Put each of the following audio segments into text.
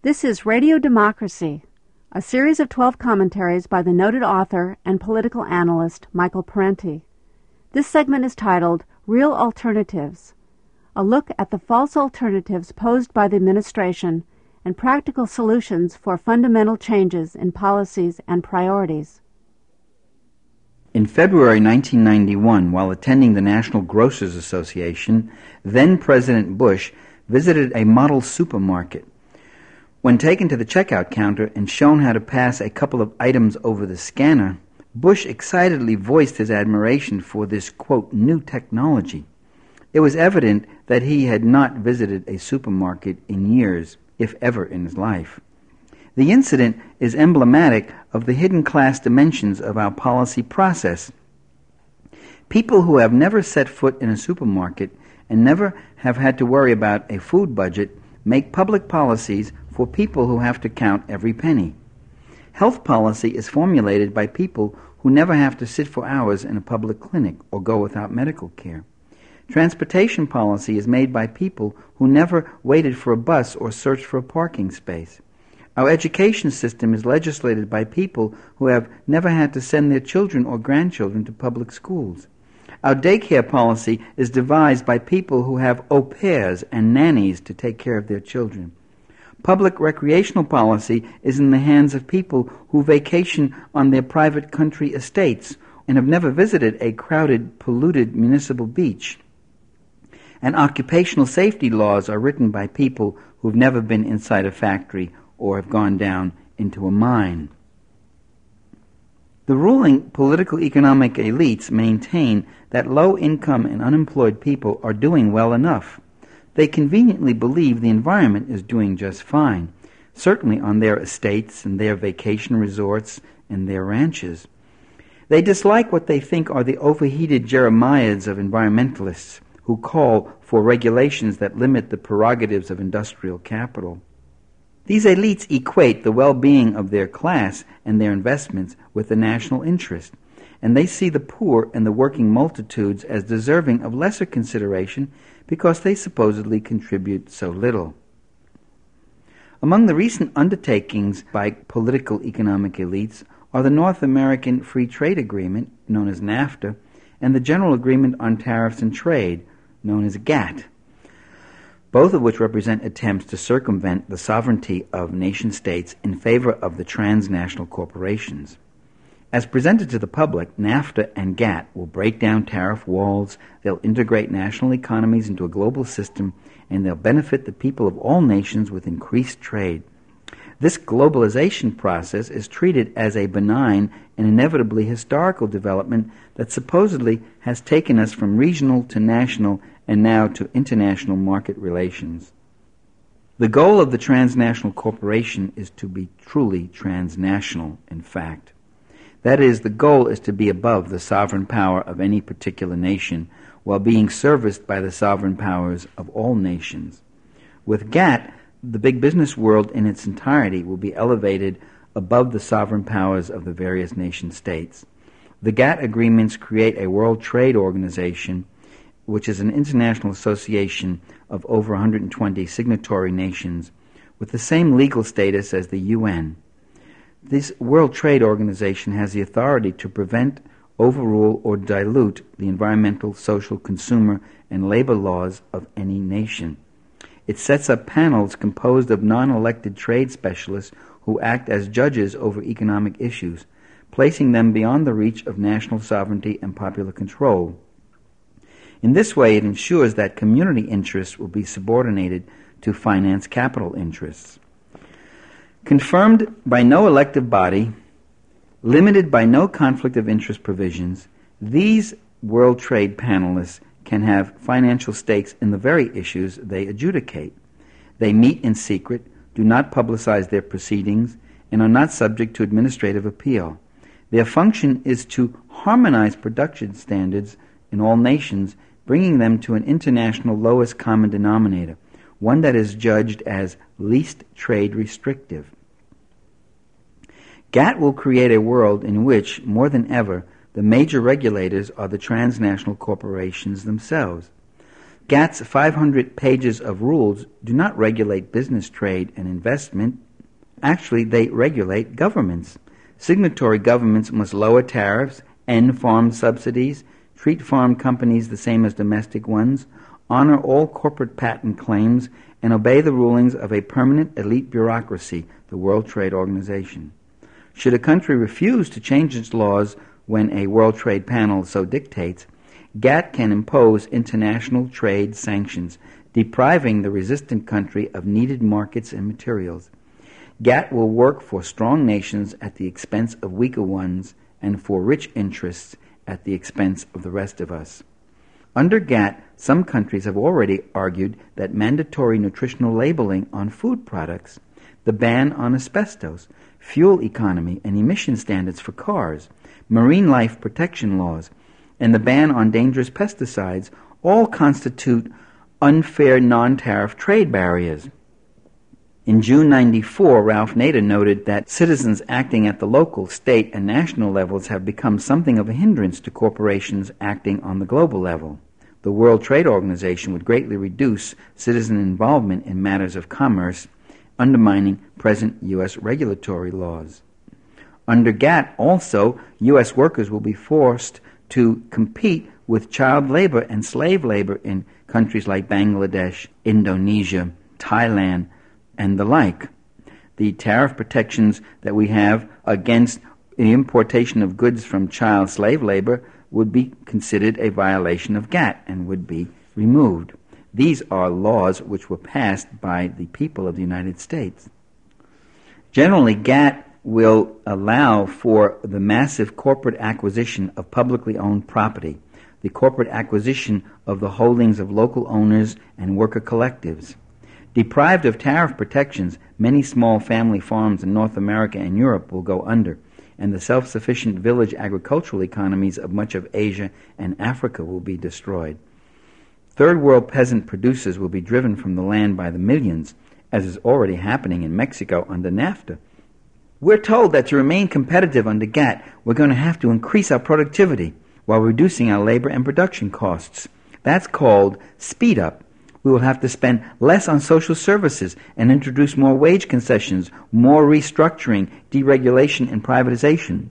This is Radio Democracy, a series of 12 commentaries by the noted author and political analyst Michael Parenti. This segment is titled Real Alternatives, a look at the false alternatives posed by the administration and practical solutions for fundamental changes in policies and priorities. In February 1991, while attending the National Grocers Association, then-President Bush visited a model supermarket. When taken to the checkout counter and shown how to pass a couple of items over the scanner, Bush excitedly voiced his admiration for this, quote, new technology. It was evident that he had not visited a supermarket in years, if ever in his life. The incident is emblematic of the hidden class dimensions of our policy process. People who have never set foot in a supermarket and never have had to worry about a food budget make public policies for people who have to count every penny. Health policy is formulated by people who never have to sit for hours in a public clinic or go without medical care. Transportation policy is made by people who never waited for a bus or searched for a parking space. Our education system is legislated by people who have never had to send their children or grandchildren to public schools. Our daycare policy is devised by people who have au pairs and nannies to take care of their children. Public recreational policy is in the hands of people who vacation on their private country estates and have never visited a crowded, polluted municipal beach. And occupational safety laws are written by people who've never been inside a factory or have gone down into a mine. The ruling political economic elites maintain that low-income and unemployed people are doing well enough. They conveniently believe the environment is doing just fine, certainly on their estates and their vacation resorts and their ranches. They dislike what they think are the overheated Jeremiads of environmentalists who call for regulations that limit the prerogatives of industrial capital. These elites equate the well-being of their class and their investments with the national interest, and they see the poor and the working multitudes as deserving of lesser consideration because they supposedly contribute so little. Among the recent undertakings by political economic elites are the North American Free Trade Agreement, known as NAFTA, and the General Agreement on Tariffs and Trade, known as GATT, both of which represent attempts to circumvent the sovereignty of nation-states in favor of the transnational corporations. As presented to the public, NAFTA and GATT will break down tariff walls, they'll integrate national economies into a global system, and they'll benefit the people of all nations with increased trade. This globalization process is treated as a benign and inevitably historical development that supposedly has taken us from regional to national and now to international market relations. The goal of the transnational corporation is to be truly transnational, in fact. That is, the goal is to be above the sovereign power of any particular nation while being serviced by the sovereign powers of all nations. With GATT, the big business world in its entirety will be elevated above the sovereign powers of the various nation-states. The GATT agreements create a World Trade Organization, which is an international association of over 120 signatory nations with the same legal status as the UN. This World Trade Organization has the authority to prevent, overrule, or dilute the environmental, social, consumer, and labor laws of any nation. It sets up panels composed of non-elected trade specialists who act as judges over economic issues, placing them beyond the reach of national sovereignty and popular control. In this way, it ensures that community interests will be subordinated to finance capital interests. Confirmed by no elective body, limited by no conflict of interest provisions, these World Trade panelists can have financial stakes in the very issues they adjudicate. They meet in secret, do not publicize their proceedings, and are not subject to administrative appeal. Their function is to harmonize production standards in all nations, bringing them to an international lowest common denominator, one that is judged as least trade restrictive. GATT will create a world in which, more than ever, the major regulators are the transnational corporations themselves. GATT's 500 pages of rules do not regulate business, trade, and investment. Actually, they regulate governments. Signatory governments must lower tariffs, end farm subsidies, treat farm companies the same as domestic ones, honor all corporate patent claims, and obey the rulings of a permanent elite bureaucracy, the World Trade Organization. Should a country refuse to change its laws when a World Trade Panel so dictates, GATT can impose international trade sanctions, depriving the resistant country of needed markets and materials. GATT will work for strong nations at the expense of weaker ones and for rich interests at the expense of the rest of us. Under GATT, some countries have already argued that mandatory nutritional labeling on food products, the ban on asbestos, fuel economy and emission standards for cars, marine life protection laws, and the ban on dangerous pesticides all constitute unfair non-tariff trade barriers. In June 1994, Ralph Nader noted that citizens acting at the local, state, and national levels have become something of a hindrance to corporations acting on the global level. The World Trade Organization would greatly reduce citizen involvement in matters of commerce, undermining present U.S. regulatory laws. Under GATT, also, U.S. workers will be forced to compete with child labor and slave labor in countries like Bangladesh, Indonesia, Thailand, and the like. The tariff protections that we have against the importation of goods from child slave labor would be considered a violation of GATT and would be removed. These are laws which were passed by the people of the United States. Generally, GATT will allow for the massive corporate acquisition of publicly owned property, the corporate acquisition of the holdings of local owners and worker collectives. Deprived of tariff protections, many small family farms in North America and Europe will go under, and the self-sufficient village agricultural economies of much of Asia and Africa will be destroyed. Third world peasant producers will be driven from the land by the millions, as is already happening in Mexico under NAFTA. We're told that to remain competitive under GATT, we're going to have to increase our productivity while reducing our labor and production costs. That's called speed up. We will have to spend less on social services and introduce more wage concessions, more restructuring, deregulation, and privatization.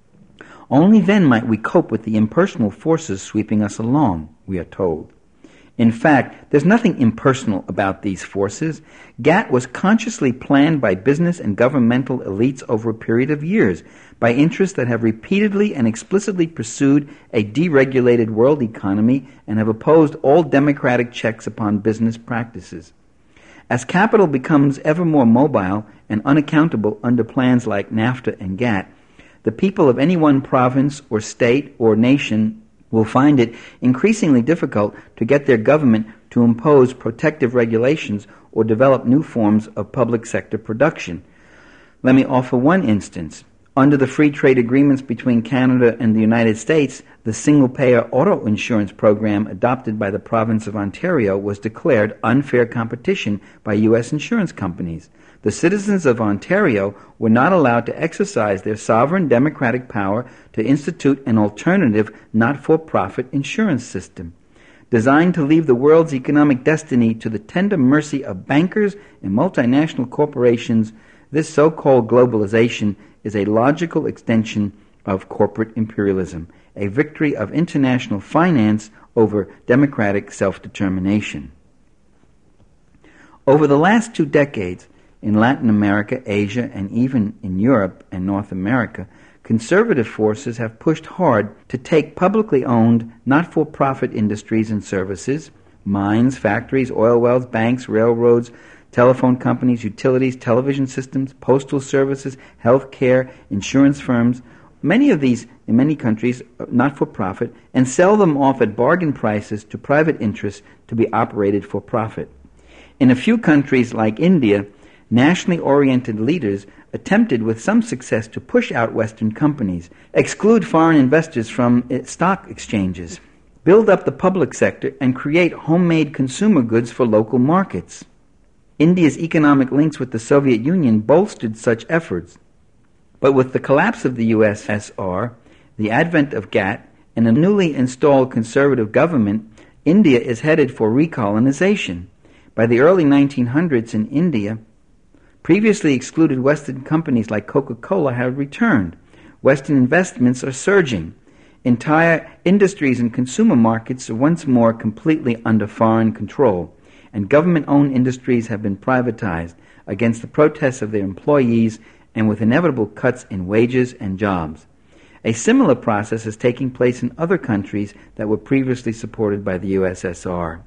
Only then might we cope with the impersonal forces sweeping us along, we are told. In fact, there's nothing impersonal about these forces. GATT was consciously planned by business and governmental elites over a period of years, by interests that have repeatedly and explicitly pursued a deregulated world economy and have opposed all democratic checks upon business practices. As capital becomes ever more mobile and unaccountable under plans like NAFTA and GATT, the people of any one province or state or nation will find it increasingly difficult to get their government to impose protective regulations or develop new forms of public sector production. Let me offer one instance. Under the free trade agreements between Canada and the United States, the single-payer auto insurance program adopted by the province of Ontario was declared unfair competition by U.S. insurance companies. The citizens of Ontario were not allowed to exercise their sovereign democratic power to institute an alternative not-for-profit insurance system. Designed to leave the world's economic destiny to the tender mercy of bankers and multinational corporations, this so-called globalization is a logical extension of corporate imperialism, a victory of international finance over democratic self-determination. Over the last 2 decades, in Latin America, Asia, and even in Europe and North America, conservative forces have pushed hard to take publicly owned, not-for-profit industries and services, mines, factories, oil wells, banks, railroads, telephone companies, utilities, television systems, postal services, health care, insurance firms, many of these, in many countries, not-for-profit, and sell them off at bargain prices to private interests to be operated for profit. In a few countries like India, nationally oriented leaders attempted with some success to push out Western companies, exclude foreign investors from stock exchanges, build up the public sector, and create homemade consumer goods for local markets. India's economic links with the Soviet Union bolstered such efforts. But with the collapse of the USSR, the advent of GATT, and a newly installed conservative government, India is headed for recolonization. By the early 1900s in India, previously excluded Western companies like Coca-Cola have returned. Western investments are surging. Entire industries and consumer markets are once more completely under foreign control, and government-owned industries have been privatized against the protests of their employees and with inevitable cuts in wages and jobs. A similar process is taking place in other countries that were previously supported by the USSR.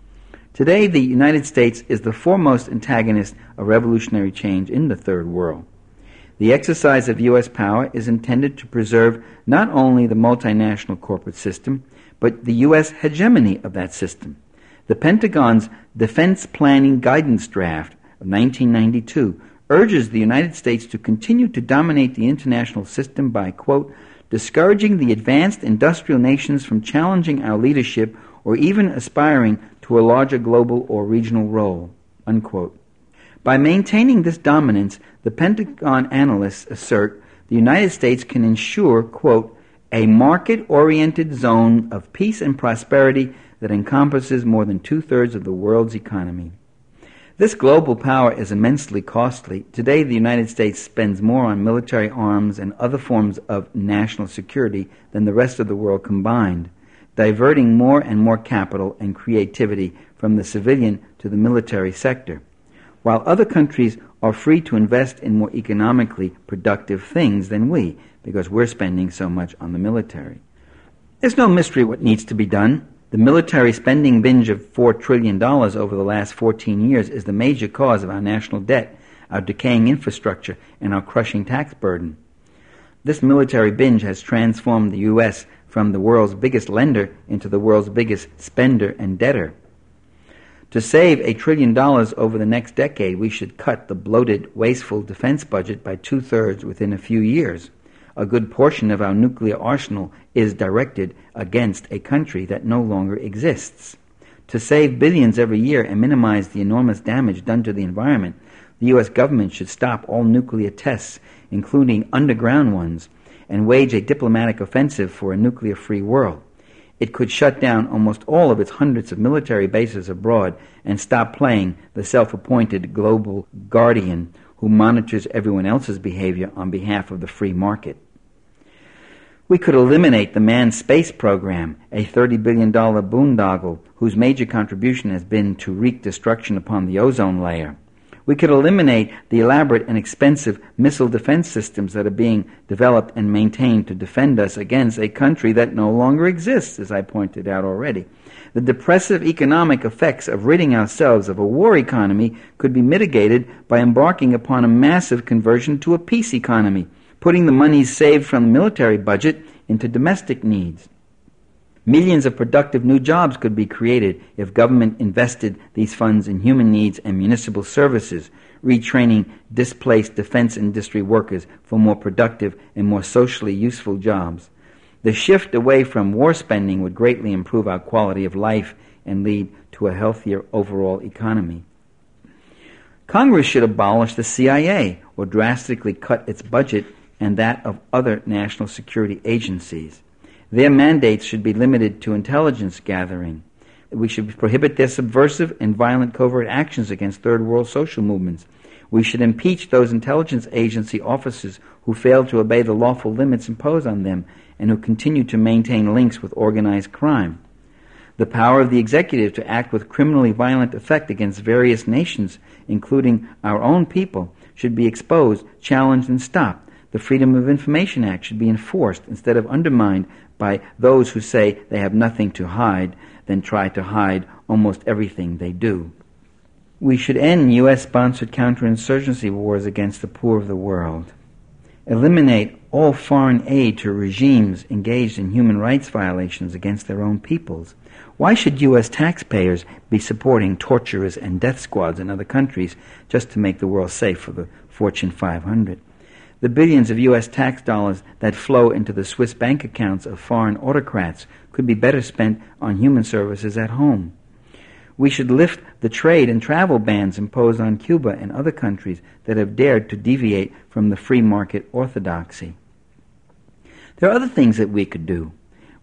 Today, the United States is the foremost antagonist of revolutionary change in the Third World. The exercise of U.S. power is intended to preserve not only the multinational corporate system, but the U.S. hegemony of that system. The Pentagon's Defense Planning Guidance Draft of 1992 urges the United States to continue to dominate the international system by, quote, discouraging the advanced industrial nations from challenging our leadership or even aspiring to a larger global or regional role, unquote. By maintaining this dominance, the Pentagon analysts assert the United States can ensure, quote, a market-oriented zone of peace and prosperity that encompasses more than two-thirds of the world's economy. This global power is immensely costly. Today, the United States spends more on military arms and other forms of national security than the rest of the world combined, diverting more and more capital and creativity from the civilian to the military sector. While other countries are free to invest in more economically productive things than we, because we're spending so much on the military. There's no mystery what needs to be done. The military spending binge of $4 trillion over the last 14 years is the major cause of our national debt, our decaying infrastructure, and our crushing tax burden. This military binge has transformed the U.S. from the world's biggest lender into the world's biggest spender and debtor. To save $1 trillion over the next decade, we should cut the bloated, wasteful defense budget by two-thirds within a few years. A good portion of our nuclear arsenal is directed against a country that no longer exists. To save billions every year and minimize the enormous damage done to the environment, the U.S. government should stop all nuclear tests, including underground ones, and wage a diplomatic offensive for a nuclear-free world. It could shut down almost all of its hundreds of military bases abroad and stop playing the self-appointed global guardian who monitors everyone else's behavior on behalf of the free market. We could eliminate the manned space program, a $30 billion boondoggle whose major contribution has been to wreak destruction upon the ozone layer. We could eliminate the elaborate and expensive missile defense systems that are being developed and maintained to defend us against a country that no longer exists, as I pointed out already. The depressive economic effects of ridding ourselves of a war economy could be mitigated by embarking upon a massive conversion to a peace economy, putting the monies saved from the military budget into domestic needs. Millions of productive new jobs could be created if government invested these funds in human needs and municipal services, retraining displaced defense industry workers for more productive and more socially useful jobs. The shift away from war spending would greatly improve our quality of life and lead to a healthier overall economy. Congress should abolish the CIA or drastically cut its budget and that of other national security agencies. Their mandates should be limited to intelligence gathering. We should prohibit their subversive and violent covert actions against third world social movements. We should impeach those intelligence agency officers who fail to obey the lawful limits imposed on them and who continue to maintain links with organized crime. The power of the executive to act with criminally violent effect against various nations, including our own people, should be exposed, challenged, and stopped. The Freedom of Information Act should be enforced instead of undermined by those who say they have nothing to hide, then try to hide almost everything they do. We should end U.S.-sponsored counterinsurgency wars against the poor of the world. Eliminate all foreign aid to regimes engaged in human rights violations against their own peoples. Why should U.S. taxpayers be supporting torturers and death squads in other countries just to make the world safe for the Fortune 500? The billions of U.S. tax dollars that flow into the Swiss bank accounts of foreign autocrats could be better spent on human services at home. We should lift the trade and travel bans imposed on Cuba and other countries that have dared to deviate from the free market orthodoxy. There are other things that we could do.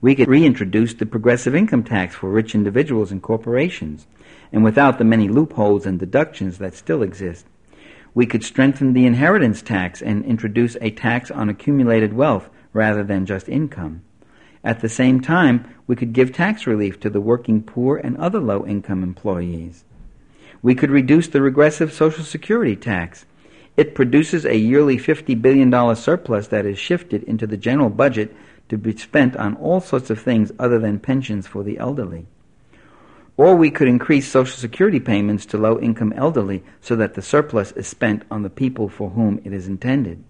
We could reintroduce the progressive income tax for rich individuals and corporations, and without the many loopholes and deductions that still exist. We could strengthen the inheritance tax and introduce a tax on accumulated wealth rather than just income. At the same time, we could give tax relief to the working poor and other low-income employees. We could reduce the regressive Social Security tax. It produces a yearly $50 billion surplus that is shifted into the general budget to be spent on all sorts of things other than pensions for the elderly. Or we could increase Social Security payments to low-income elderly so that the surplus is spent on the people for whom it is intended.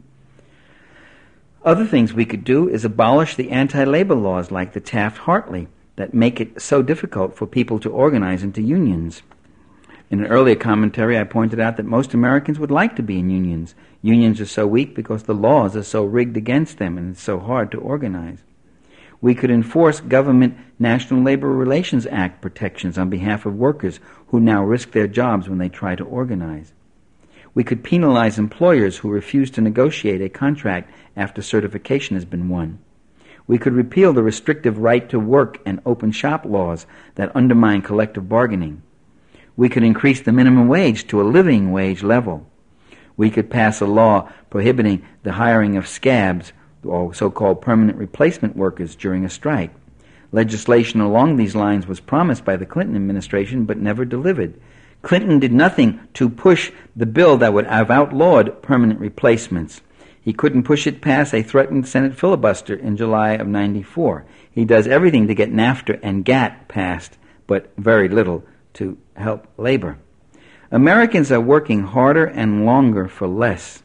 Other things we could do is abolish the anti-labor laws like the Taft-Hartley that make it so difficult for people to organize into unions. In an earlier commentary, I pointed out that most Americans would like to be in unions. Unions are so weak because the laws are so rigged against them and it's so hard to organize. We could enforce government National Labor Relations Act protections on behalf of workers who now risk their jobs when they try to organize. We could penalize employers who refuse to negotiate a contract after certification has been won. We could repeal the restrictive right to work and open shop laws that undermine collective bargaining. We could increase the minimum wage to a living wage level. We could pass a law prohibiting the hiring of scabs, or so-called permanent replacement workers, during a strike. Legislation along these lines was promised by the Clinton administration but never delivered. Clinton did nothing to push the bill that would have outlawed permanent replacements. He couldn't push it past a threatened Senate filibuster in July of '94. He does everything to get NAFTA and GATT passed, but very little to help labor. Americans are working harder and longer for less.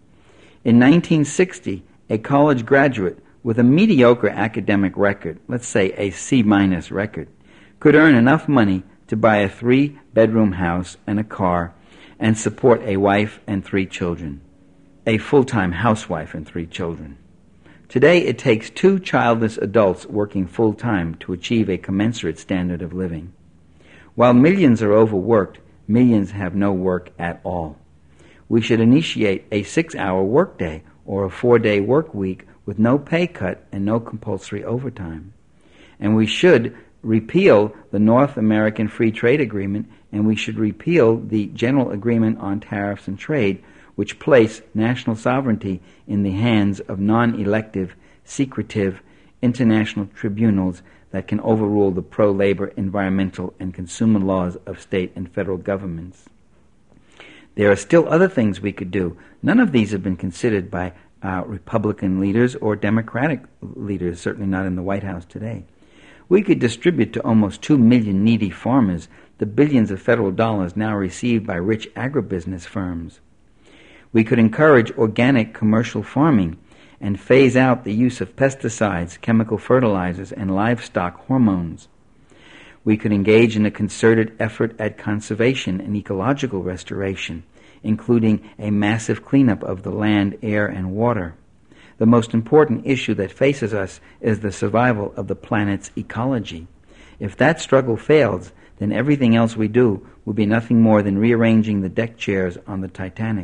In 1960, a college graduate with a mediocre academic record, let's say a C- record, could earn enough money to buy a 3-bedroom house and a car and support a wife and 3 children, a full-time housewife and 3 children. Today it takes 2 childless adults working full-time to achieve a commensurate standard of living. While millions are overworked, millions have no work at all. We should initiate a 6-hour workday or a 4-day work week with no pay cut and no compulsory overtime. And we should repeal the North American Free Trade Agreement, and we should repeal the General Agreement on Tariffs and Trade, which place national sovereignty in the hands of non-elective, secretive international tribunals that can overrule the pro-labor, environmental, and consumer laws of state and federal governments. There are still other things we could do. None of these have been considered by Republican leaders or Democratic leaders, certainly not in the White House today. We could distribute to almost 2 million needy farmers the billions of federal dollars now received by rich agribusiness firms. We could encourage organic commercial farming and phase out the use of pesticides, chemical fertilizers, and livestock hormones. We could engage in a concerted effort at conservation and ecological restoration, including a massive cleanup of the land, air, and water. The most important issue that faces us is the survival of the planet's ecology. If that struggle fails, then everything else we do will be nothing more than rearranging the deck chairs on the Titanic.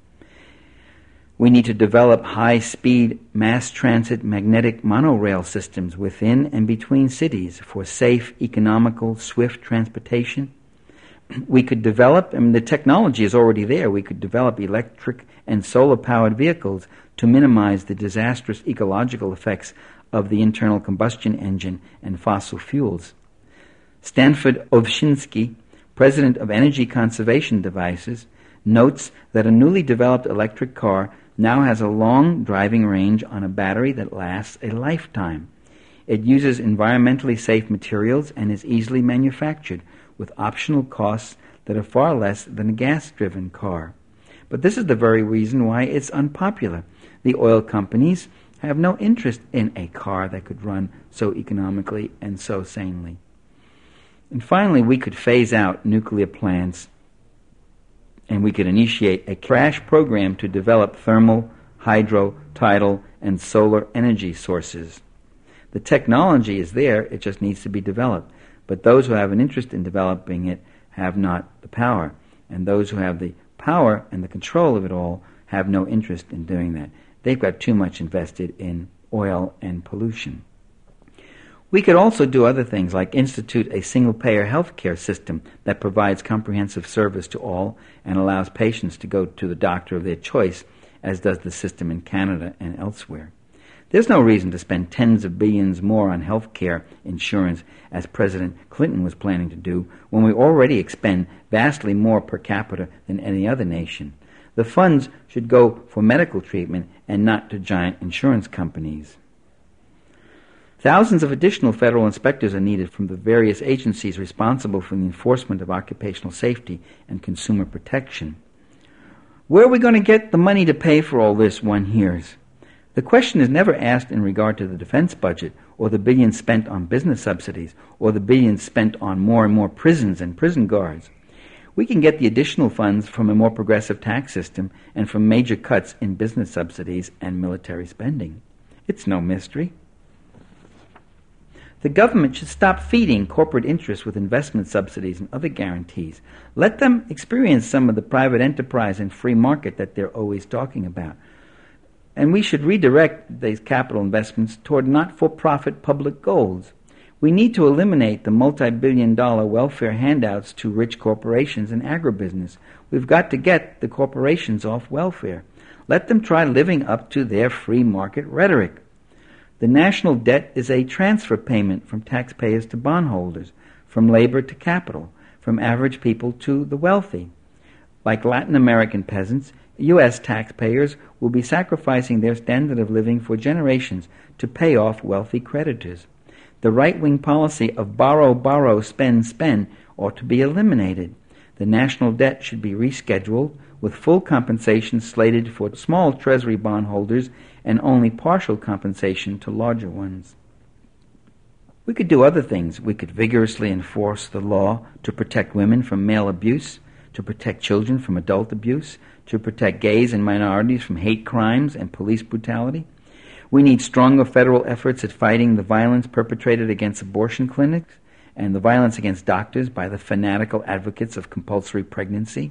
We need to develop high-speed mass transit magnetic monorail systems within and between cities for safe, economical, swift transportation. We could develop, and the technology is already there, we could develop electric and solar-powered vehicles to minimize the disastrous ecological effects of the internal combustion engine and fossil fuels. Stanford Ovchinsky, president of Energy Conservation Devices, notes that a newly developed electric car now has a long driving range on a battery that lasts a lifetime. It uses environmentally safe materials and is easily manufactured with optional costs that are far less than a gas-driven car. But this is the very reason why it's unpopular. The oil companies have no interest in a car that could run so economically and so sanely. And finally, we could phase out nuclear plants, and we could initiate a crash program to develop thermal, hydro, tidal, and solar energy sources. The technology is there, it just needs to be developed. But those who have an interest in developing it have not the power. And those who have the power and the control of it all have no interest in doing that. They've got too much invested in oil and pollution. We could also do other things like institute a single-payer health care system that provides comprehensive service to all and allows patients to go to the doctor of their choice, as does the system in Canada and elsewhere. There's no reason to spend tens of billions more on health care insurance, as President Clinton was planning to do, when we already expend vastly more per capita than any other nation. The funds should go for medical treatment and not to giant insurance companies. Thousands of additional federal inspectors are needed from the various agencies responsible for the enforcement of occupational safety and consumer protection. Where are we going to get the money to pay for all this, one hears. The question is never asked in regard to the defense budget, or the billions spent on business subsidies, or the billions spent on more and more prisons and prison guards. We can get the additional funds from a more progressive tax system and from major cuts in business subsidies and military spending. It's no mystery. The government should stop feeding corporate interests with investment subsidies and other guarantees. Let them experience some of the private enterprise and free market that they're always talking about. And we should redirect these capital investments toward not-for-profit public goals. We need to eliminate the multi-billion-dollar welfare handouts to rich corporations and agribusiness. We've got to get the corporations off welfare. Let them try living up to their free market rhetoric. The national debt is a transfer payment from taxpayers to bondholders, from labor to capital, from average people to the wealthy. Like Latin American peasants, U.S. taxpayers will be sacrificing their standard of living for generations to pay off wealthy creditors. The right-wing policy of borrow, borrow, spend, spend ought to be eliminated. The national debt should be rescheduled, with full compensation slated for small Treasury bondholders and only partial compensation to larger ones. We could do other things. We could vigorously enforce the law to protect women from male abuse, to protect children from adult abuse, to protect gays and minorities from hate crimes and police brutality. We need stronger federal efforts at fighting the violence perpetrated against abortion clinics and the violence against doctors by the fanatical advocates of compulsory pregnancy.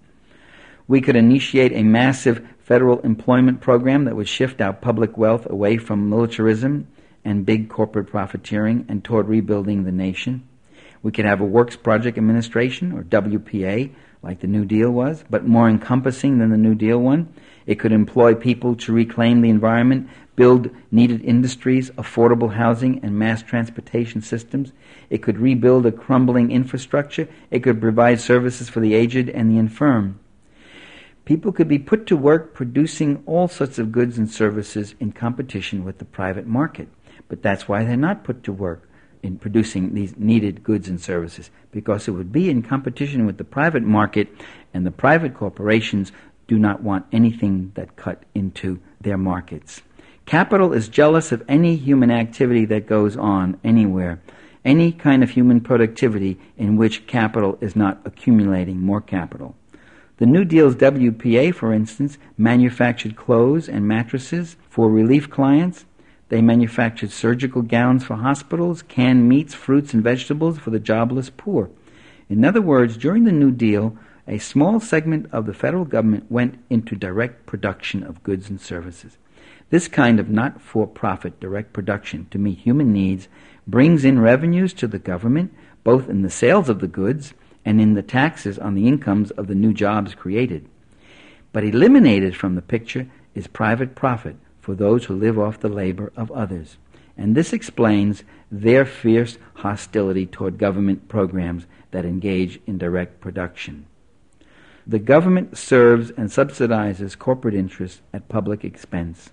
We could initiate a massive federal employment program that would shift our public wealth away from militarism and big corporate profiteering and toward rebuilding the nation. We could have a Works Project Administration, or WPA, like the New Deal was, but more encompassing than the New Deal one. It could employ people to reclaim the environment, build needed industries, affordable housing, and mass transportation systems. It could rebuild a crumbling infrastructure. It could provide services for the aged and the infirm. People could be put to work producing all sorts of goods and services in competition with the private market. But that's why they're not put to work in producing these needed goods and services, because it would be in competition with the private market, and the private corporations do not want anything that cut into their markets. Capital is jealous of any human activity that goes on anywhere, any kind of human productivity in which capital is not accumulating more capital. The New Deal's WPA, for instance, manufactured clothes and mattresses for relief clients. They manufactured surgical gowns for hospitals, canned meats, fruits, and vegetables for the jobless poor. In other words, during the New Deal, a small segment of the federal government went into direct production of goods and services. This kind of not-for-profit direct production to meet human needs brings in revenues to the government, both in the sales of the goods and in the taxes on the incomes of the new jobs created. But eliminated from the picture is private profit for those who live off the labor of others. And this explains their fierce hostility toward government programs that engage in direct production. The government serves and subsidizes corporate interests at public expense.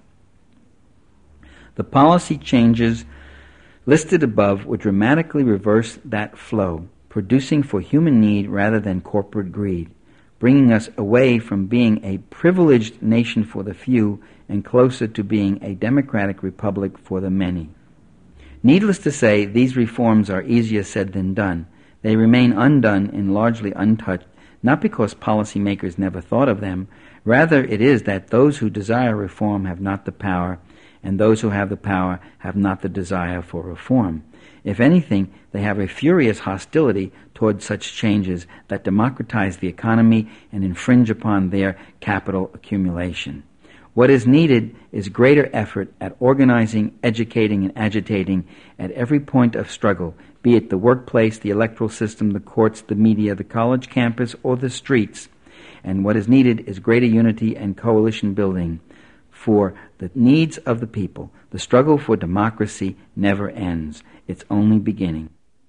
The policy changes listed above would dramatically reverse that flow, producing for human need rather than corporate greed, bringing us away from being a privileged nation for the few and closer to being a democratic republic for the many. Needless to say, these reforms are easier said than done. They remain undone and largely untouched, not because policymakers never thought of them. Rather, it is that those who desire reform have not the power, and those who have the power have not the desire for reform. If anything, they have a furious hostility toward such changes that democratize the economy and infringe upon their capital accumulation. What is needed is greater effort at organizing, educating, and agitating at every point of struggle, be it the workplace, the electoral system, the courts, the media, the college campus, or the streets. And what is needed is greater unity and coalition building for the needs of the people. The struggle for democracy never ends. It's only beginning.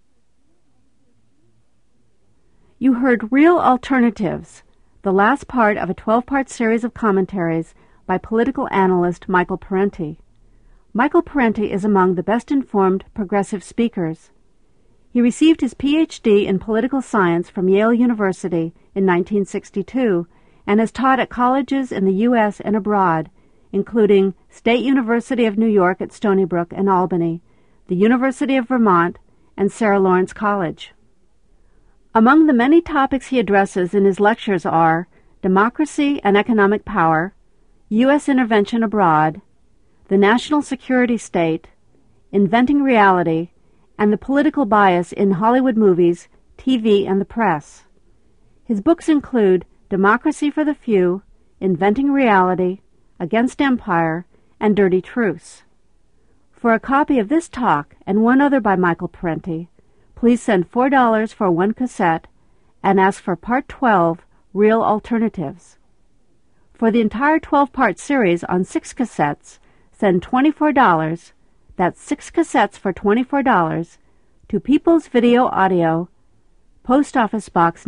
You heard Real Alternatives, the last part of a 12-part series of commentaries by political analyst Michael Parenti. Michael Parenti is among the best-informed progressive speakers. He received his Ph.D. in political science from Yale University in 1962 and has taught at colleges in the U.S. and abroad, including State University of New York at Stony Brook and Albany, the University of Vermont, and Sarah Lawrence College. Among the many topics he addresses in his lectures are democracy and economic power, U.S. intervention abroad, the national security state, inventing reality, and the political bias in Hollywood movies, TV, and the press. His books include Democracy for the Few, Inventing Reality, Against Empire, and Dirty Truths. For a copy of this talk and one other by Michael Parenti, please send $4 for one cassette and ask for Part 12, Real Alternatives. For the entire 12-part series on 6 cassettes, send $24, that's 6 cassettes for $24, to People's Video Audio, Post Office Box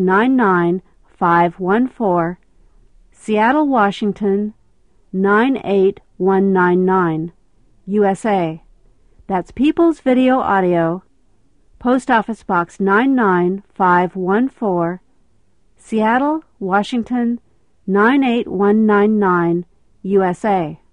99514, Seattle, Washington, 98199, USA. That's People's Video Audio, Post Office Box 99514, Seattle, Washington, 98199, USA.